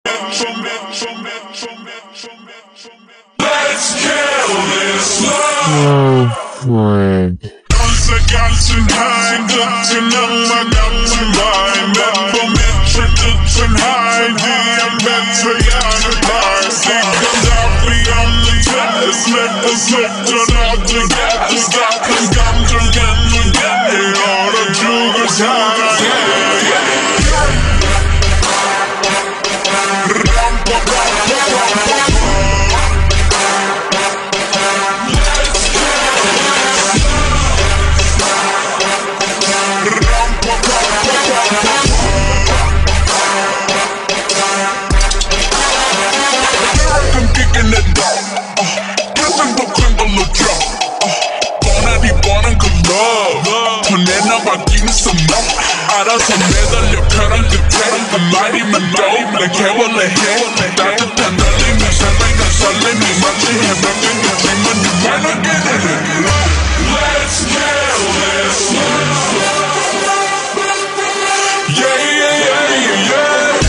this love. Friend. 알아서 매달려 펴랑 끝에 한마디만 더 내게 원래 해 따뜻한 떨림이 설레는 설렘이 마치 해변의 느낌은 You might not get it. Let's kill this love. Yeah, yeah, yeah, yeah, yeah.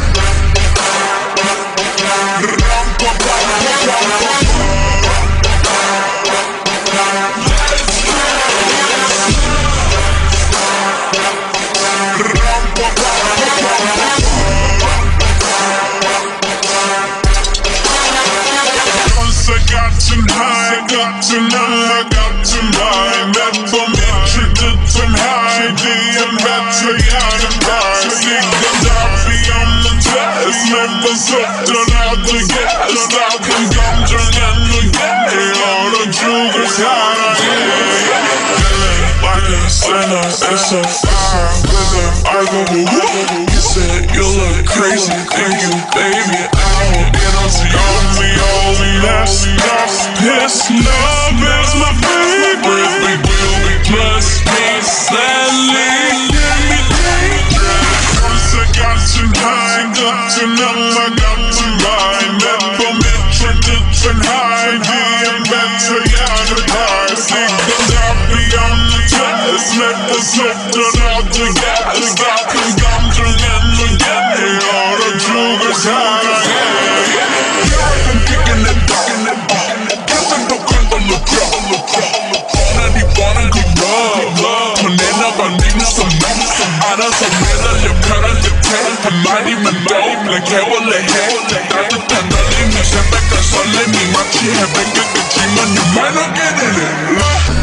It's a fire rhythm. I go whoop. You said you look crazy. Thank you, baby. I don't get on to you. That's this love is my favorite. We will be plus me sadly. Once I got you high, got to know I got to buy. Never meant to hide. I'm better, yeah, the party. Beyond the test, let us hope out together. Stop and come to again. All the truth is high. I'm kicking it down. Guessing the kind of look up. Not even good love. Turn it up and give me some love. 알아서 매달려 펴랑 끝에 한마디만 더 내게 원래 해 따뜻한 떨림이 새벽과 설렘이 마치 해변 끝이지만 You might not get it.